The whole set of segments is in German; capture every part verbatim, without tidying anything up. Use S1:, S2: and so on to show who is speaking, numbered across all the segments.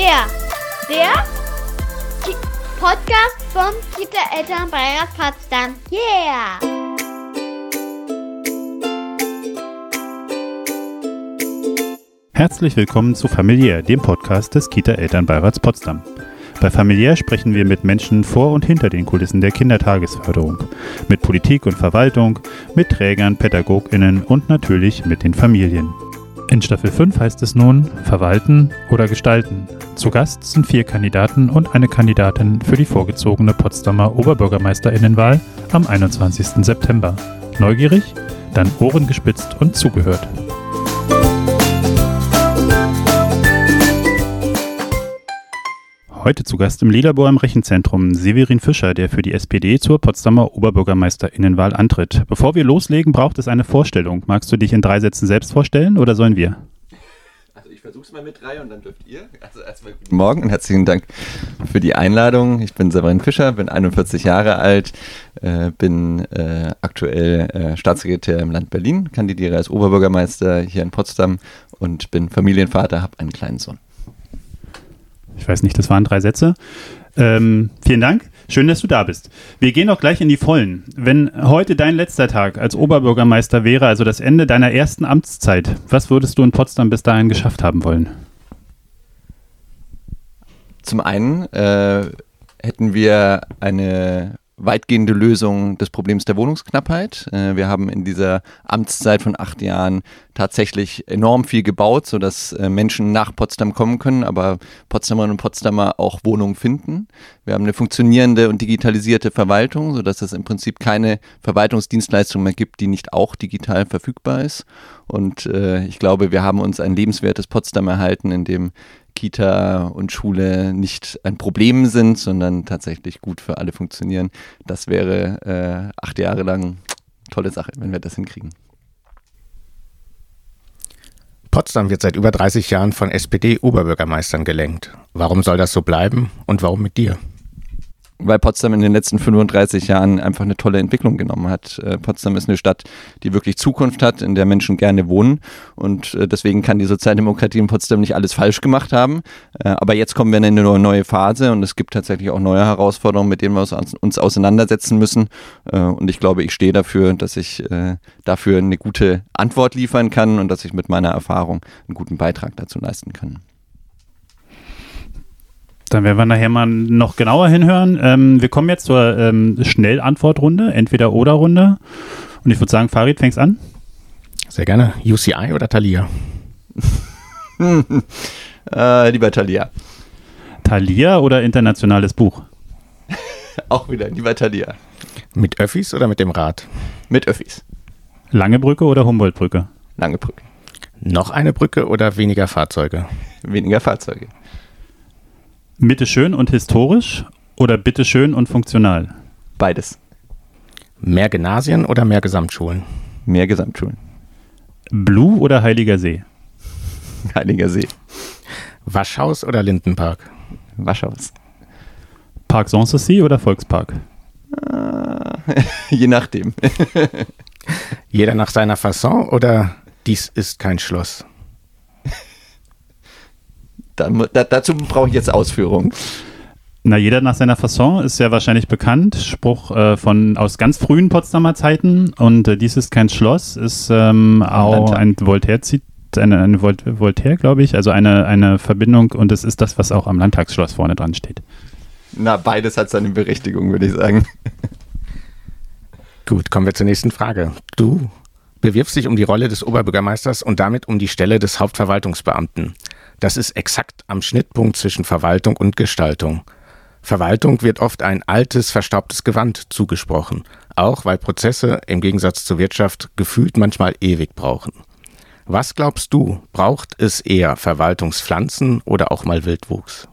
S1: Yeah! Der Ki- Podcast vom Kita-Elternbeirat Potsdam. Yeah!
S2: Herzlich willkommen zu Familiär, dem Podcast des Kita-Elternbeirats Potsdam. Bei Familiär sprechen wir mit Menschen vor und hinter den Kulissen der Kindertagesförderung, mit Politik und Verwaltung, mit Trägern, PädagogInnen und natürlich mit den Familien. In Staffel fünf heißt es nun Verwalten oder Gestalten. Zu Gast sind vier Kandidaten und eine Kandidatin für die vorgezogene Potsdamer OberbürgermeisterInnenwahl am einundzwanzigsten September. Neugierig? Dann Ohren gespitzt und zugehört. Heute zu Gast im Lilabor im Rechenzentrum Severin Fischer, der für die S P D zur Potsdamer OberbürgermeisterInnenwahl antritt. Bevor wir loslegen, braucht es eine Vorstellung. Magst du dich in drei Sätzen selbst vorstellen oder sollen wir?
S3: Also ich versuche es mal mit drei und dann dürft ihr. Also erstmal guten Morgen und herzlichen Dank für die Einladung. Ich bin Severin Fischer, bin einundvierzig Jahre alt, äh, bin äh, aktuell äh, Staatssekretär im Land Berlin, kandidiere als Oberbürgermeister hier in Potsdam und bin Familienvater, habe einen kleinen Sohn.
S2: Ich weiß nicht, das waren drei Sätze. Ähm, vielen Dank. Schön, dass du da bist. Wir gehen auch gleich in die Vollen. Wenn heute dein letzter Tag als Oberbürgermeister wäre, also das Ende deiner ersten Amtszeit, was würdest du in Potsdam bis dahin geschafft haben wollen?
S3: Zum einen äh, hätten wir eine weitgehende Lösung des Problems der Wohnungsknappheit. Äh, wir haben in dieser Amtszeit von acht Jahren tatsächlich enorm viel gebaut, sodass äh, Menschen nach Potsdam kommen können, aber Potsdamerinnen und Potsdamer auch Wohnungen finden. Wir haben eine funktionierende und digitalisierte Verwaltung, sodass es im Prinzip keine Verwaltungsdienstleistung mehr gibt, die nicht auch digital verfügbar ist. Und äh, ich glaube, wir haben uns ein lebenswertes Potsdam erhalten, in dem Kita und Schule nicht ein Problem sind, sondern tatsächlich gut für alle funktionieren. Das wäre äh, acht Jahre lang eine tolle Sache, wenn wir das hinkriegen.
S4: Potsdam wird seit über dreißig Jahren von S P D-Oberbürgermeistern gelenkt. Warum soll das so bleiben und warum mit dir?
S3: Weil Potsdam in den letzten fünfunddreißig Jahren einfach eine tolle Entwicklung genommen hat. Äh, Potsdam ist eine Stadt, die wirklich Zukunft hat, in der Menschen gerne wohnen und äh, deswegen kann die Sozialdemokratie in Potsdam nicht alles falsch gemacht haben. Äh, aber jetzt kommen wir in eine neue Phase und es gibt tatsächlich auch neue Herausforderungen, mit denen wir uns, uns auseinandersetzen müssen. Äh, und ich glaube, ich stehe dafür, dass ich äh, dafür eine gute Antwort liefern kann und dass ich mit meiner Erfahrung einen guten Beitrag dazu leisten kann.
S2: Dann werden wir nachher mal noch genauer hinhören. Ähm, wir kommen jetzt zur ähm, Schnellantwortrunde, Entweder-Oder-Runde. Und ich würde sagen, Farid, fängst an.
S4: Sehr gerne. U C I oder Thalia?
S3: äh, lieber Thalia.
S2: Thalia oder internationales Buch?
S3: Auch wieder, lieber Thalia.
S4: Mit Öffis oder mit dem Rad?
S3: Mit Öffis.
S2: Lange Brücke oder Humboldt-Brücke?
S3: Lange Brücke.
S4: Noch eine Brücke oder weniger Fahrzeuge?
S3: Weniger Fahrzeuge.
S2: Bitteschön und historisch oder bitteschön und funktional?
S3: Beides.
S4: Mehr Gymnasien oder mehr Gesamtschulen?
S3: Mehr Gesamtschulen.
S2: Blue oder Heiliger See?
S3: Heiliger See.
S4: Waschhaus oder Lindenpark?
S3: Waschhaus.
S2: Park Sanssouci oder Volkspark?
S3: Äh, je nachdem.
S4: Jeder nach seiner Fasson oder dies ist kein Schloss?
S3: Da, da, dazu brauche ich jetzt Ausführungen.
S2: Na, jeder nach seiner Fasson ist ja wahrscheinlich bekannt. Spruch äh, von aus ganz frühen Potsdamer Zeiten. Und äh, dies ist kein Schloss, ist ähm, auch ein Voltaire, eine, eine Vol- Voltaire, glaube ich. Also eine, eine Verbindung. Und es ist das, was auch am Landtagsschloss vorne dran steht.
S3: Na, beides hat seine Berechtigung, würde ich sagen.
S4: Gut, kommen wir zur nächsten Frage. Du bewirbst dich um die Rolle des Oberbürgermeisters und damit um die Stelle des Hauptverwaltungsbeamten. Das ist exakt am Schnittpunkt zwischen Verwaltung und Gestaltung. Verwaltung wird oft ein altes, verstaubtes Gewand zugesprochen, auch weil Prozesse im Gegensatz zur Wirtschaft gefühlt manchmal ewig brauchen. Was glaubst du, braucht es eher Verwaltungspflanzen oder auch mal Wildwuchs?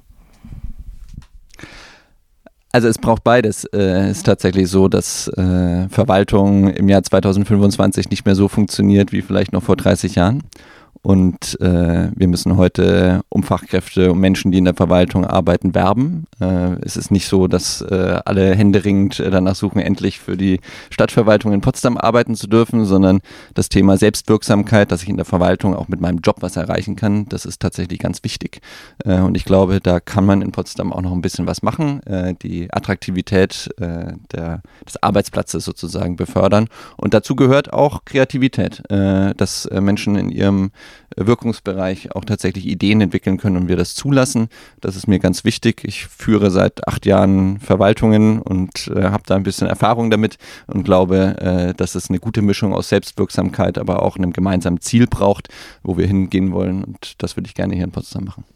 S3: Also es braucht beides. Es äh, ist tatsächlich so, dass äh, Verwaltung im Jahr zweitausendfünfundzwanzig nicht mehr so funktioniert wie vielleicht noch vor dreißig Jahren. und äh, wir müssen heute um Fachkräfte, um Menschen, die in der Verwaltung arbeiten, werben. Äh, es ist nicht so, dass äh, alle händeringend danach suchen, endlich für die Stadtverwaltung in Potsdam arbeiten zu dürfen, sondern das Thema Selbstwirksamkeit, dass ich in der Verwaltung auch mit meinem Job was erreichen kann, das ist tatsächlich ganz wichtig. Äh, und ich glaube, da kann man in Potsdam auch noch ein bisschen was machen, äh, die Attraktivität äh, der, des Arbeitsplatzes sozusagen befördern. Und dazu gehört auch Kreativität, äh, dass äh, Menschen in ihrem Wirkungsbereich auch tatsächlich Ideen entwickeln können und wir das zulassen. Das ist mir ganz wichtig. Ich führe seit acht Jahren Verwaltungen und äh, habe da ein bisschen Erfahrung damit und glaube, äh, dass es eine gute Mischung aus Selbstwirksamkeit, aber auch einem gemeinsamen Ziel braucht, wo wir hingehen wollen, und das würde ich gerne hier in Potsdam machen.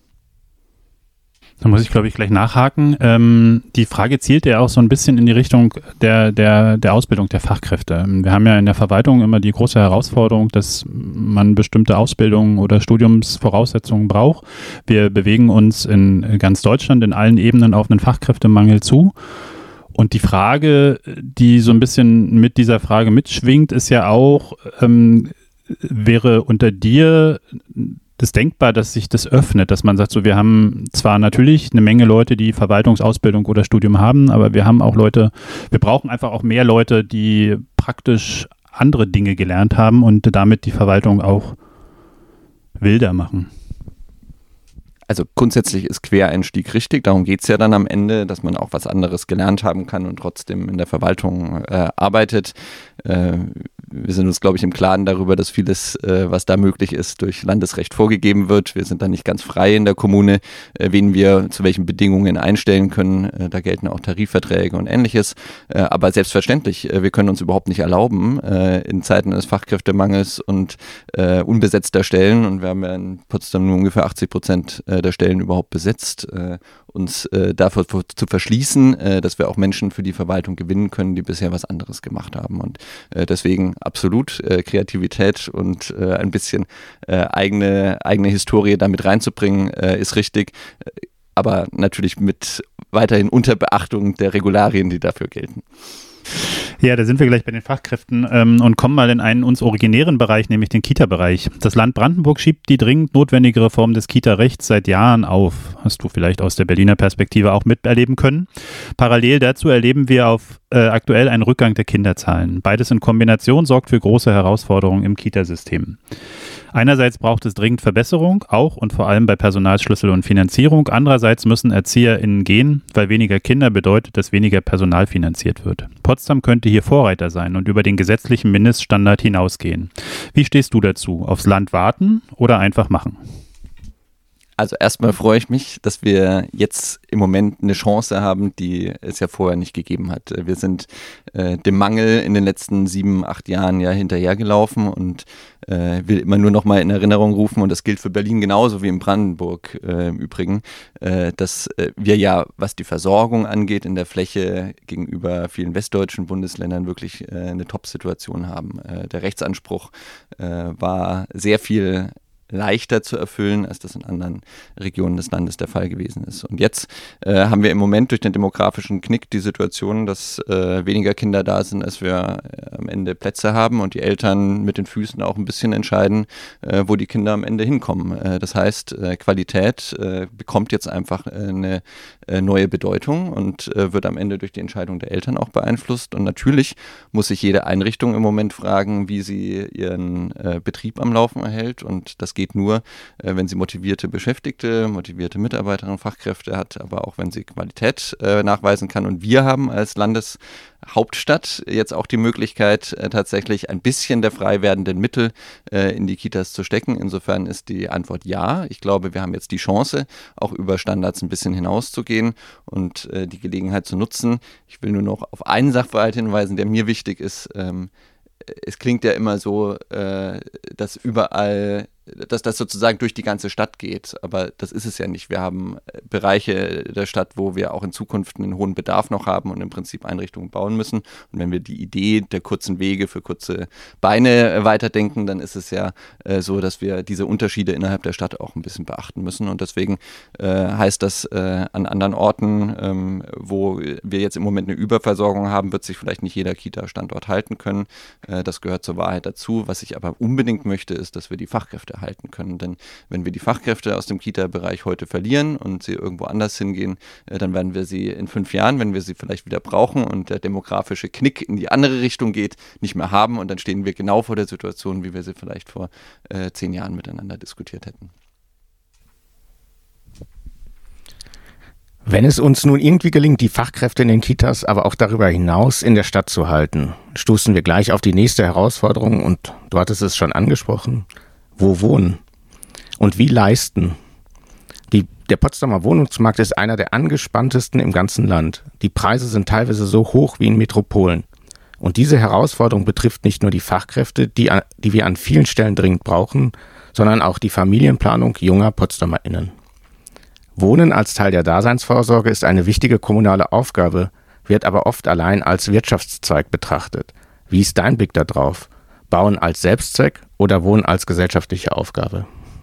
S2: Da muss ich, glaube ich, gleich nachhaken. Ähm, die Frage zielt ja auch so ein bisschen in die Richtung der, der, der Ausbildung der Fachkräfte. Wir haben ja in der Verwaltung immer die große Herausforderung, dass man bestimmte Ausbildungen oder Studiumsvoraussetzungen braucht. Wir bewegen uns in ganz Deutschland in allen Ebenen auf einen Fachkräftemangel zu. Und die Frage, die so ein bisschen mit dieser Frage mitschwingt, ist ja auch, ähm, wäre unter dir das denkbar, dass sich das öffnet, dass man sagt, so, wir haben zwar natürlich eine Menge Leute, die Verwaltungsausbildung oder Studium haben, aber wir haben auch Leute, wir brauchen einfach auch mehr Leute, die praktisch andere Dinge gelernt haben und damit die Verwaltung auch wilder machen.
S3: Also grundsätzlich ist Quereinstieg richtig, darum geht es ja dann am Ende, dass man auch was anderes gelernt haben kann und trotzdem in der Verwaltung äh, arbeitet. Äh, wir sind uns, glaube ich, im Klaren darüber, dass vieles, äh, was da möglich ist, durch Landesrecht vorgegeben wird. Wir sind da nicht ganz frei in der Kommune, äh, wen wir zu welchen Bedingungen einstellen können. Äh, da gelten auch Tarifverträge und Ähnliches. Äh, aber selbstverständlich, äh, wir können uns überhaupt nicht erlauben, äh, in Zeiten des Fachkräftemangels und äh, unbesetzter Stellen, und wir haben ja in Potsdam nur ungefähr achtzig Prozent äh, der Stellen überhaupt besetzt, äh, uns äh, dafür zu verschließen, äh, dass wir auch Menschen für die Verwaltung gewinnen können, die bisher was anderes gemacht haben. Und äh, deswegen absolut äh, Kreativität und äh, ein bisschen äh, eigene, eigene Historie damit reinzubringen, äh, ist richtig, aber natürlich mit weiterhin unter Beachtung der Regularien, die dafür gelten.
S2: Ja, da sind wir gleich bei den Fachkräften ähm, und kommen mal in einen uns originären Bereich, nämlich den Kita-Bereich. Das Land Brandenburg schiebt die dringend notwendige Reform des Kita-Rechts seit Jahren auf. Hast du vielleicht aus der Berliner Perspektive auch miterleben können? Parallel dazu erleben wir auf äh, aktuell einen Rückgang der Kinderzahlen. Beides in Kombination sorgt für große Herausforderungen im Kitasystem. Einerseits braucht es dringend Verbesserung, auch und vor allem bei Personalschlüssel und Finanzierung. Andererseits müssen ErzieherInnen gehen, weil weniger Kinder bedeutet, dass weniger Personal finanziert wird. Potsdam könnte hier Vorreiter sein und über den gesetzlichen Mindeststandard hinausgehen. Wie stehst du dazu? Aufs Land warten oder einfach machen?
S3: Also erstmal freue ich mich, dass wir jetzt im Moment eine Chance haben, die es ja vorher nicht gegeben hat. Wir sind äh, dem Mangel in den letzten sieben, acht Jahren ja hinterhergelaufen und äh, will immer nur noch mal in Erinnerung rufen, und das gilt für Berlin genauso wie in Brandenburg äh, im Übrigen, äh, dass äh, wir ja, was die Versorgung angeht, in der Fläche gegenüber vielen westdeutschen Bundesländern wirklich äh, eine Top-Situation haben. Äh, der Rechtsanspruch äh, war sehr viel leichter zu erfüllen, als das in anderen Regionen des Landes der Fall gewesen ist. Und jetzt äh, haben wir im Moment durch den demografischen Knick die Situation, dass äh, weniger Kinder da sind, als wir äh, am Ende Plätze haben, und die Eltern mit den Füßen auch ein bisschen entscheiden, äh, wo die Kinder am Ende hinkommen. Äh, das heißt, äh, Qualität äh, bekommt jetzt einfach äh, eine äh, neue Bedeutung und äh, wird am Ende durch die Entscheidung der Eltern auch beeinflusst. Und natürlich muss sich jede Einrichtung im Moment fragen, wie sie ihren äh, Betrieb am Laufen erhält, und das geht nur, äh, wenn sie motivierte Beschäftigte, motivierte Mitarbeiterinnen, Fachkräfte hat, aber auch wenn sie Qualität äh, nachweisen kann. Und wir haben als Landeshauptstadt jetzt auch die Möglichkeit, äh, tatsächlich ein bisschen der frei werdenden Mittel äh, in die Kitas zu stecken. Insofern ist die Antwort ja. Ich glaube, wir haben jetzt die Chance, auch über Standards ein bisschen hinauszugehen und äh, die Gelegenheit zu nutzen. Ich will nur noch auf einen Sachverhalt hinweisen, der mir wichtig ist. Ähm, es klingt ja immer so, äh, dass überall dass das sozusagen durch die ganze Stadt geht. Aber das ist es ja nicht. Wir haben Bereiche der Stadt, wo wir auch in Zukunft einen hohen Bedarf noch haben und im Prinzip Einrichtungen bauen müssen. Und wenn wir die Idee der kurzen Wege für kurze Beine weiterdenken, dann ist es ja äh, so, dass wir diese Unterschiede innerhalb der Stadt auch ein bisschen beachten müssen. Und deswegen äh, heißt das, äh, an anderen Orten, ähm, wo wir jetzt im Moment eine Überversorgung haben, wird sich vielleicht nicht jeder Kita-Standort halten können. Äh, das gehört zur Wahrheit dazu. Was ich aber unbedingt möchte, ist, dass wir die Fachkräfte halten können. Denn wenn wir die Fachkräfte aus dem Kita-Bereich heute verlieren und sie irgendwo anders hingehen, äh, dann werden wir sie in fünf Jahren, wenn wir sie vielleicht wieder brauchen und der demografische Knick in die andere Richtung geht, nicht mehr haben. Und dann stehen wir genau vor der Situation, wie wir sie vielleicht vor äh, zehn Jahren miteinander diskutiert hätten.
S4: Wenn es uns nun irgendwie gelingt, die Fachkräfte in den Kitas, aber auch darüber hinaus in der Stadt zu halten, stoßen wir gleich auf die nächste Herausforderung und du hattest es schon angesprochen. Wo wohnen? Und wie leisten? Die, der Potsdamer Wohnungsmarkt ist einer der angespanntesten im ganzen Land. Die Preise sind teilweise so hoch wie in Metropolen. Und diese Herausforderung betrifft nicht nur die Fachkräfte, die, die wir an vielen Stellen dringend brauchen, sondern auch die Familienplanung junger PotsdamerInnen. Wohnen als Teil der Daseinsvorsorge ist eine wichtige kommunale Aufgabe, wird aber oft allein als Wirtschaftszweig betrachtet. Wie ist dein Blick da drauf? Bauen als Selbstzweck oder Wohnen als gesellschaftliche Aufgabe?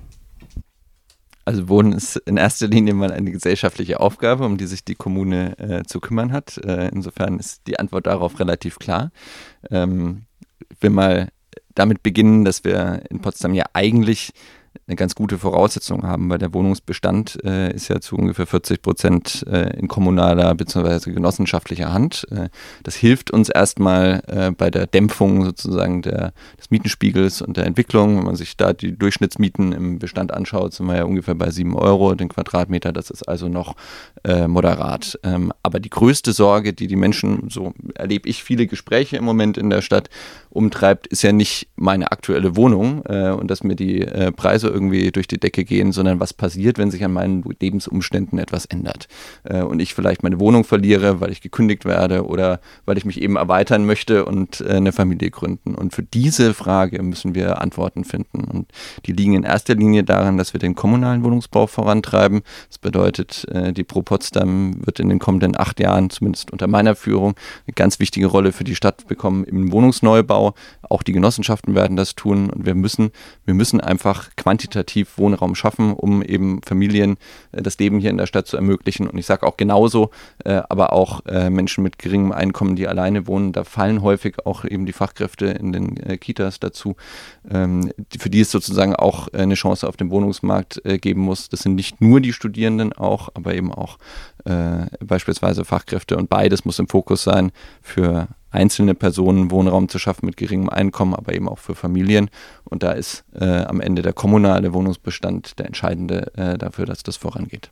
S3: Also Wohnen ist in erster Linie mal eine gesellschaftliche Aufgabe, um die sich die Kommune äh, zu kümmern hat. Äh, insofern ist die Antwort darauf relativ klar. Ähm, ich will mal damit beginnen, dass wir in Potsdam ja eigentlich eine ganz gute Voraussetzung haben, weil der Wohnungsbestand äh, ist ja zu ungefähr vierzig Prozent äh, in kommunaler bzw. genossenschaftlicher Hand. Äh, das hilft uns erstmal äh, bei der Dämpfung sozusagen der, des Mietenspiegels und der Entwicklung. Wenn man sich da die Durchschnittsmieten im Bestand anschaut, sind wir ja ungefähr bei sieben Euro den Quadratmeter. Das ist also noch äh, moderat. Ähm, aber die größte Sorge, die die Menschen, so erlebe ich viele Gespräche im Moment in der Stadt, umtreibt, ist ja nicht meine aktuelle Wohnung äh, und dass mir die äh, Preise irgendwie durch die Decke gehen, sondern was passiert, wenn sich an meinen Lebensumständen etwas ändert äh, und ich vielleicht meine Wohnung verliere, weil ich gekündigt werde oder weil ich mich eben erweitern möchte und äh, eine Familie gründen. Und für diese Frage müssen wir Antworten finden und die liegen in erster Linie daran, dass wir den kommunalen Wohnungsbau vorantreiben. Das bedeutet, äh, die Pro Potsdam wird in den kommenden acht Jahren, zumindest unter meiner Führung, eine ganz wichtige Rolle für die Stadt bekommen im Wohnungsneubau. Auch die Genossenschaften werden das tun und wir müssen, wir müssen einfach quantitativ Wohnraum schaffen, um eben Familien äh, das Leben hier in der Stadt zu ermöglichen. Und ich sage auch genauso, äh, aber auch äh, Menschen mit geringem Einkommen, die alleine wohnen, da fallen häufig auch eben die Fachkräfte in den äh, Kitas dazu, ähm, die, für die es sozusagen auch äh, eine Chance auf dem Wohnungsmarkt äh, geben muss. Das sind nicht nur die Studierenden auch, aber eben auch äh, beispielsweise Fachkräfte und beides muss im Fokus sein, für einzelne Personen Wohnraum zu schaffen mit geringem Einkommen, aber eben auch für Familien. Und da ist äh, am Ende der kommunale Wohnungsbestand der entscheidende äh, dafür, dass das vorangeht.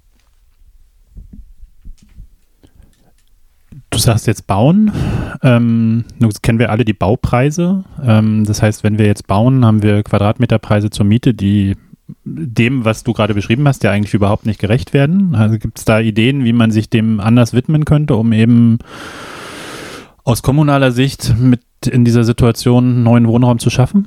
S2: Du sagst jetzt bauen. Ähm, nun kennen wir alle die Baupreise. Ähm, das heißt, wenn wir jetzt bauen, haben wir Quadratmeterpreise zur Miete, die dem, was du gerade beschrieben hast, ja eigentlich überhaupt nicht gerecht werden. Also gibt es da Ideen, wie man sich dem anders widmen könnte, um eben aus kommunaler Sicht mit in dieser Situation neuen Wohnraum zu schaffen?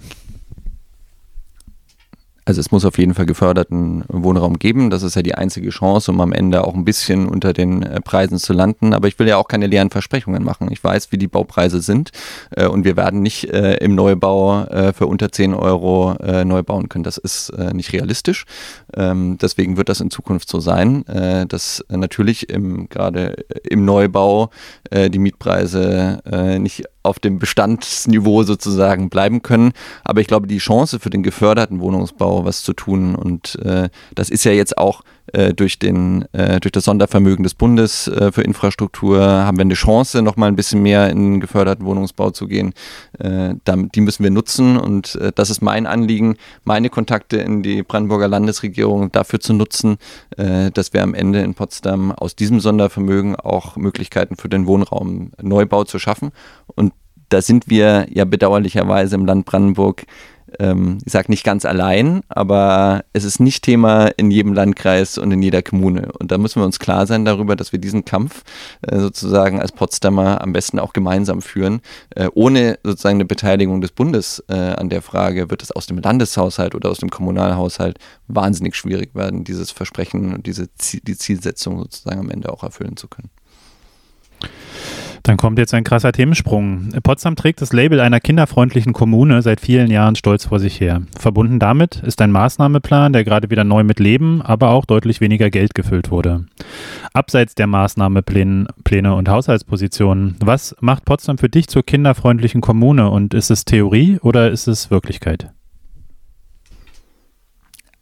S3: Also es muss auf jeden Fall geförderten Wohnraum geben. Das ist ja die einzige Chance, um am Ende auch ein bisschen unter den äh, Preisen zu landen. Aber ich will ja auch keine leeren Versprechungen machen. Ich weiß, wie die Baupreise sind äh, und wir werden nicht äh, im Neubau äh, für unter zehn Euro äh, neu bauen können. Das ist äh, nicht realistisch. Ähm, deswegen wird das in Zukunft so sein, äh, dass äh, natürlich im, gerade im Neubau äh, die Mietpreise äh, nicht auf dem Bestandsniveau sozusagen bleiben können. Aber ich glaube, die Chance für den geförderten Wohnungsbau was zu tun und äh, das ist ja jetzt auch äh, durch, den, äh, durch das Sondervermögen des Bundes äh, für Infrastruktur haben wir eine Chance, noch mal ein bisschen mehr in den geförderten Wohnungsbau zu gehen. Äh, damit, die müssen wir nutzen und äh, das ist mein Anliegen, meine Kontakte in die Brandenburger Landesregierung dafür zu nutzen, äh, dass wir am Ende in Potsdam aus diesem Sondervermögen auch Möglichkeiten für den Wohnraum Neubau zu schaffen. Und da sind wir ja bedauerlicherweise im Land Brandenburg, ähm, ich sage nicht ganz allein, aber es ist nicht Thema in jedem Landkreis und in jeder Kommune. Und da müssen wir uns klar sein darüber, dass wir diesen Kampf äh, sozusagen als Potsdamer am besten auch gemeinsam führen. Äh, ohne sozusagen eine Beteiligung des Bundes äh, an der Frage, wird es aus dem Landeshaushalt oder aus dem Kommunalhaushalt wahnsinnig schwierig werden, dieses Versprechen und diese Ziel, die Zielsetzung sozusagen am Ende auch erfüllen zu können.
S2: Dann kommt jetzt ein krasser Themensprung. Potsdam trägt das Label einer kinderfreundlichen Kommune seit vielen Jahren stolz vor sich her. Verbunden damit ist ein Maßnahmeplan, der gerade wieder neu mit Leben, aber auch deutlich weniger Geld gefüllt wurde. Abseits der Maßnahmepläne Pläne und Haushaltspositionen, was macht Potsdam für dich zur kinderfreundlichen Kommune und ist es Theorie oder ist es Wirklichkeit?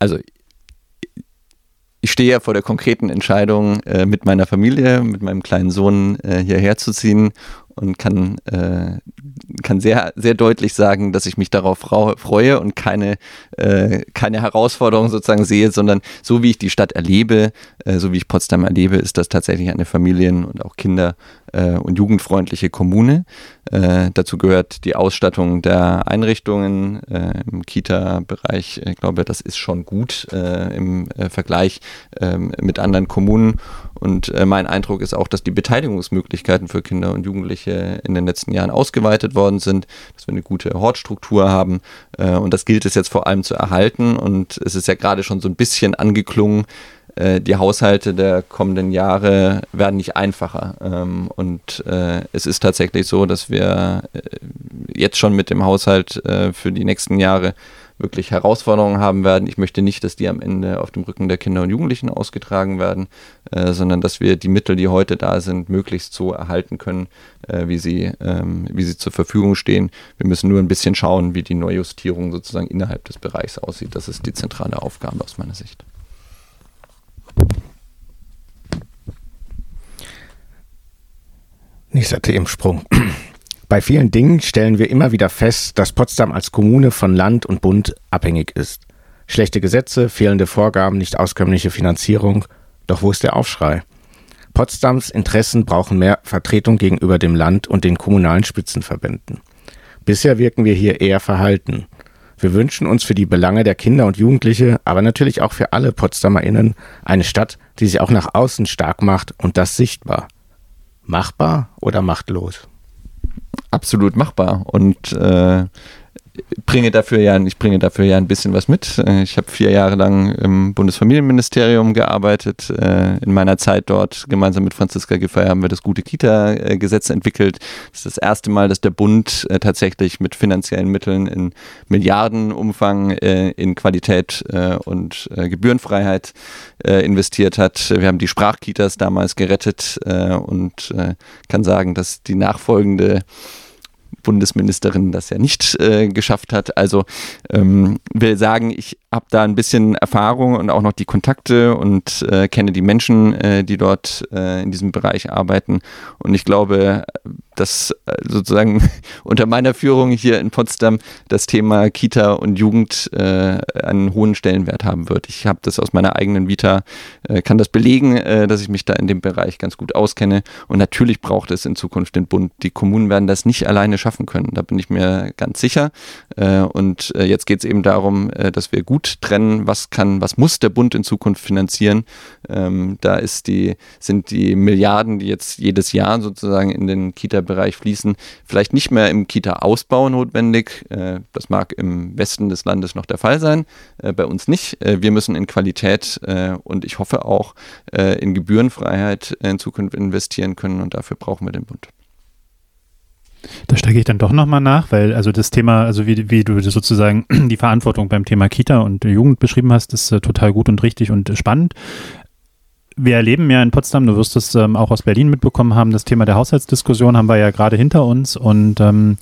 S3: also ich stehe ja vor der konkreten Entscheidung, äh, mit meiner Familie, mit meinem kleinen Sohn äh, hierher zu ziehen und kann, äh, kann sehr, sehr deutlich sagen, dass ich mich darauf freue und keine, äh, keine Herausforderung sozusagen sehe, sondern so wie ich die Stadt erlebe, äh, so wie ich Potsdam erlebe, ist das tatsächlich eine familien- und auch kinder- äh, und jugendfreundliche Kommune. Äh, dazu gehört die Ausstattung der Einrichtungen äh, im Kita-Bereich. Ich glaube, das ist schon gut äh, im äh, Vergleich äh, mit anderen Kommunen. Und äh, mein Eindruck ist auch, dass die Beteiligungsmöglichkeiten für Kinder und Jugendliche in den letzten Jahren ausgeweitet worden sind, dass wir eine gute Hortstruktur haben. Äh, und das gilt es jetzt vor allem zu erhalten. Und es ist ja gerade schon so ein bisschen angeklungen, äh, die Haushalte der kommenden Jahre werden nicht einfacher. Ähm, und äh, es ist tatsächlich so, dass wir äh, jetzt schon mit dem Haushalt äh, für die nächsten Jahre wirklich Herausforderungen haben werden. Ich möchte nicht, dass die am Ende auf dem Rücken der Kinder und Jugendlichen ausgetragen werden, äh, sondern dass wir die Mittel, die heute da sind, möglichst so erhalten können, äh, wie sie, ähm, wie sie zur Verfügung stehen. Wir müssen nur ein bisschen schauen, wie die Neujustierung sozusagen innerhalb des Bereichs aussieht. Das ist die zentrale Aufgabe aus meiner Sicht.
S4: Nächster Themensprung. Bei vielen Dingen stellen wir immer wieder fest, dass Potsdam als Kommune von Land und Bund abhängig ist. Schlechte Gesetze, fehlende Vorgaben, nicht auskömmliche Finanzierung. Doch wo ist der Aufschrei? Potsdams Interessen brauchen mehr Vertretung gegenüber dem Land und den kommunalen Spitzenverbänden. Bisher wirken wir hier eher verhalten. Wir wünschen uns für die Belange der Kinder und Jugendliche, aber natürlich auch für alle PotsdamerInnen eine Stadt, die sich auch nach außen stark macht und das sichtbar. Machbar oder machtlos?
S3: Absolut machbar und äh, bringe dafür ja, ich bringe dafür ja ein bisschen was mit. Ich habe vier Jahre lang im Bundesfamilienministerium gearbeitet. In meiner Zeit dort gemeinsam mit Franziska Giffey haben wir das Gute-Kita-Gesetz entwickelt. Das ist das erste Mal, dass der Bund tatsächlich mit finanziellen Mitteln in Milliardenumfang in Qualität und Gebührenfreiheit investiert hat. Wir haben die Sprachkitas damals gerettet und kann sagen, dass die nachfolgende Bundesministerin das ja nicht äh, geschafft hat. Also ähm, will sagen, ich habe da ein bisschen Erfahrung und auch noch die Kontakte und äh, kenne die Menschen, äh, die dort äh, in diesem Bereich arbeiten. Und ich glaube, dass äh, sozusagen unter meiner Führung hier in Potsdam das Thema Kita und Jugend äh, einen hohen Stellenwert haben wird. Ich habe das aus meiner eigenen Vita, äh, kann das belegen, äh, dass ich mich da in dem Bereich ganz gut auskenne. Und natürlich braucht es in Zukunft den Bund. Die Kommunen werden das nicht alleine schaffen können. Da bin ich mir ganz sicher. Äh, und äh, jetzt geht es eben darum, äh, dass wir gut trennen, was kann, was muss der Bund in Zukunft finanzieren. Ähm, da ist die, sind die Milliarden, die jetzt jedes Jahr sozusagen in den Kita-Bereich fließen, vielleicht nicht mehr im Kita-Ausbau notwendig. Äh, das mag im Westen des Landes noch der Fall sein, äh, bei uns nicht. Äh, wir müssen in Qualität äh, und ich hoffe auch äh, in Gebührenfreiheit in Zukunft investieren können und dafür brauchen wir den Bund.
S2: Da steige ich dann doch nochmal nach, weil also das Thema, also wie, wie du sozusagen die Verantwortung beim Thema Kita und Jugend beschrieben hast, ist äh, total gut und richtig und äh, spannend. Wir erleben ja in Potsdam, du wirst es ähm, auch aus Berlin mitbekommen haben, das Thema der Haushaltsdiskussion haben wir ja gerade hinter uns und ähm,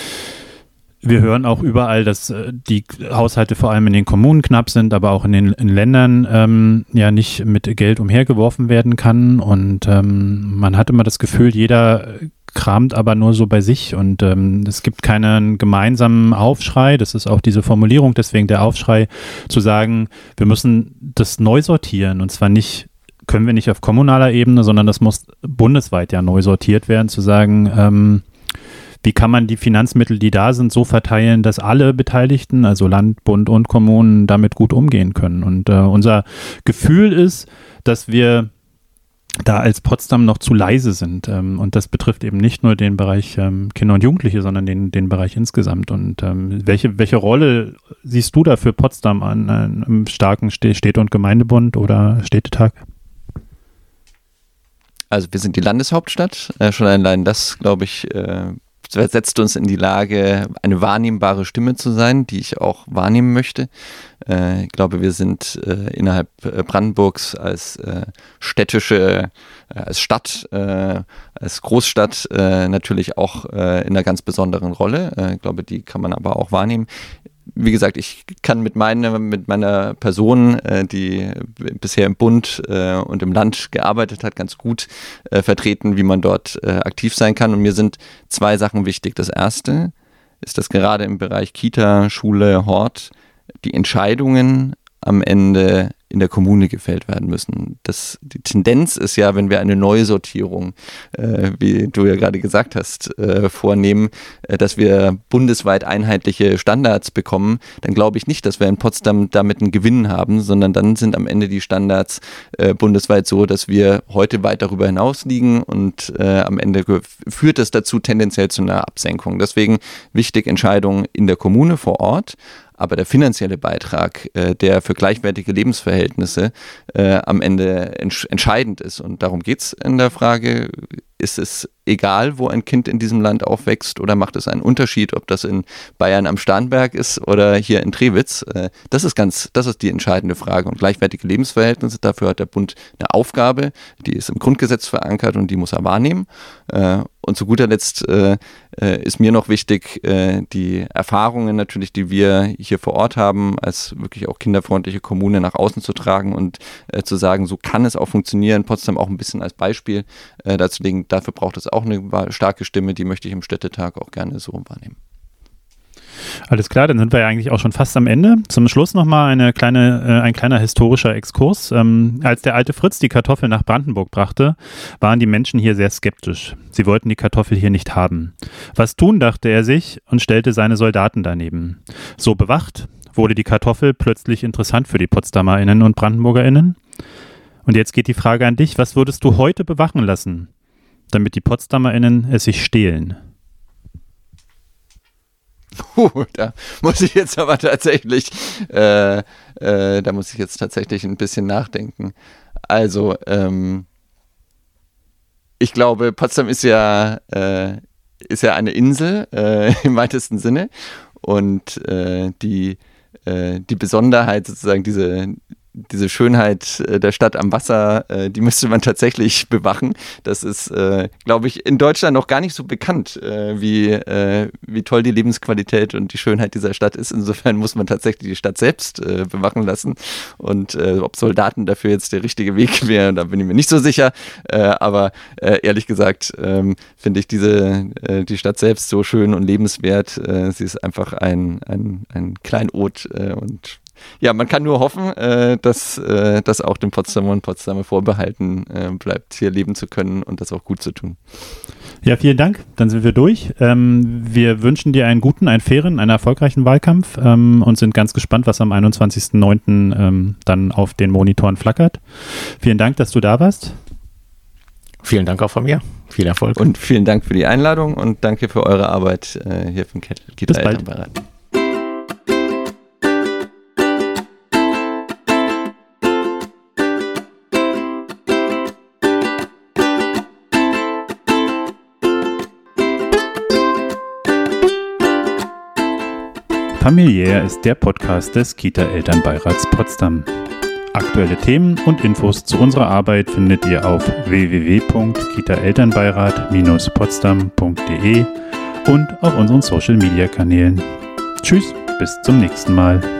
S2: wir hören auch überall, dass äh, die Haushalte vor allem in den Kommunen knapp sind, aber auch in den in Ländern ähm, ja nicht mit Geld umhergeworfen werden kann und ähm, man hat immer das Gefühl, jeder kramt aber nur so bei sich und ähm, es gibt keinen gemeinsamen Aufschrei, das ist auch diese Formulierung, deswegen der Aufschrei zu sagen, wir müssen das neu sortieren und zwar nicht, können wir nicht auf kommunaler Ebene, sondern das muss bundesweit ja neu sortiert werden, zu sagen, ähm, wie kann man die Finanzmittel, die da sind, so verteilen, dass alle Beteiligten, also Land, Bund und Kommunen, damit gut umgehen können. Und äh, unser Gefühl ist, dass wir da als Potsdam noch zu leise sind. Ähm, und das betrifft eben nicht nur den Bereich ähm, Kinder und Jugendliche, sondern den, den Bereich insgesamt. Und ähm, welche, welche Rolle siehst du da für Potsdam an einem starken Städte- und Gemeindebund oder Städtetag?
S3: Also wir sind die Landeshauptstadt. Äh, schon allein das, glaube ich, äh, setzt uns in die Lage, eine wahrnehmbare Stimme zu sein, die ich auch wahrnehmen möchte. Äh, ich glaube, wir sind äh, innerhalb Brandenburgs als äh, städtische, äh, als Stadt, äh, als Großstadt äh, natürlich auch äh, in einer ganz besonderen Rolle. Äh, ich glaube, die kann man aber auch wahrnehmen. wie gesagt, ich kann mit meiner, mit meiner Person, äh, die bisher im Bund äh, und im Land gearbeitet hat, ganz gut äh, vertreten, wie man dort äh, aktiv sein kann. Und mir sind zwei Sachen wichtig. Das erste ist, dass gerade im Bereich Kita, Schule, Hort die Entscheidungen am Ende in der Kommune gefällt werden müssen. Das, die Tendenz ist ja, wenn wir eine Neusortierung, äh, wie du ja gerade gesagt hast, äh, vornehmen, äh, dass wir bundesweit einheitliche Standards bekommen, dann glaube ich nicht, dass wir in Potsdam damit einen Gewinn haben, sondern dann sind am Ende die Standards äh, bundesweit so, dass wir heute weit darüber hinaus liegen und äh, am Ende führt das dazu tendenziell zu einer Absenkung. Deswegen wichtig, Entscheidungen in der Kommune vor Ort. Aber der finanzielle Beitrag, äh, der für gleichwertige Lebensverhältnisse äh, am Ende entsch- entscheidend ist. Und darum geht es in der Frage, ist es egal, wo ein Kind in diesem Land aufwächst oder macht es einen Unterschied, ob das in Bayern am Starnberg ist oder hier in Trewitz? Äh, das ist ganz, das ist die entscheidende Frage. Und gleichwertige Lebensverhältnisse, dafür hat der Bund eine Aufgabe, die ist im Grundgesetz verankert und die muss er wahrnehmen. Äh, und zu guter Letzt äh, äh, ist mir noch wichtig, äh, die Erfahrungen natürlich, die wir hier vor Ort haben, als wirklich auch kinderfreundliche Kommune nach außen zu tragen und äh, zu sagen, so kann es auch funktionieren. Potsdam auch ein bisschen als Beispiel äh, dazu legen. Dafür braucht es auch eine starke Stimme, die möchte ich im Städtetag auch gerne so wahrnehmen.
S2: Alles klar, dann sind wir ja eigentlich auch schon fast am Ende. Zum Schluss nochmal eine kleine, äh, ein kleiner historischer Exkurs. Ähm, als der alte Fritz die Kartoffel nach Brandenburg brachte, waren die Menschen hier sehr skeptisch. Sie wollten die Kartoffel hier nicht haben. Was tun, dachte er sich und stellte seine Soldaten daneben. So bewacht wurde die Kartoffel plötzlich interessant für die PotsdamerInnen und BrandenburgerInnen. Und jetzt geht die Frage an dich, was würdest du heute bewachen lassen, damit die PotsdamerInnen es sich stehlen?
S3: Puh, da muss ich jetzt aber tatsächlich, äh, äh, da muss ich jetzt tatsächlich ein bisschen nachdenken. Also, ähm, ich glaube, Potsdam ist ja, äh, ist ja eine Insel äh, im weitesten Sinne und äh, die, äh, die Besonderheit sozusagen, diese diese Schönheit äh, der Stadt am Wasser, äh, die müsste man tatsächlich bewachen. Das ist, äh, glaube ich, in Deutschland noch gar nicht so bekannt, äh, wie, äh, wie toll die Lebensqualität und die Schönheit dieser Stadt ist. Insofern muss man tatsächlich die Stadt selbst äh, bewachen lassen. Und äh, ob Soldaten dafür jetzt der richtige Weg wäre, da bin ich mir nicht so sicher. Äh, aber äh, ehrlich gesagt ähm, finde ich diese, äh, die Stadt selbst so schön und lebenswert. Äh, sie ist einfach ein, ein, ein Kleinod äh, und ja, man kann nur hoffen, äh, dass äh, das auch den Potsdamer und Potsdamer vorbehalten äh, bleibt, hier leben zu können und das auch gut zu tun.
S2: Ja, vielen Dank. Dann sind wir durch. Ähm, wir wünschen dir einen guten, einen fairen, einen erfolgreichen Wahlkampf ähm, und sind ganz gespannt, was am einundzwanzigsten neunten Ähm, dann auf den Monitoren flackert. Vielen Dank, dass du da warst.
S4: Vielen Dank auch von mir. Viel Erfolg.
S3: Und vielen Dank für die Einladung und danke für eure Arbeit äh, hier vom Kita Elternbeirat.
S2: Familiär ist der Podcast des Kita-Elternbeirats Potsdam. Aktuelle Themen und Infos zu unserer Arbeit findet ihr auf w w w punkt kita elternbeirat Bindestrich potsdam punkt de und auf unseren Social-Media-Kanälen. Tschüss, bis zum nächsten Mal.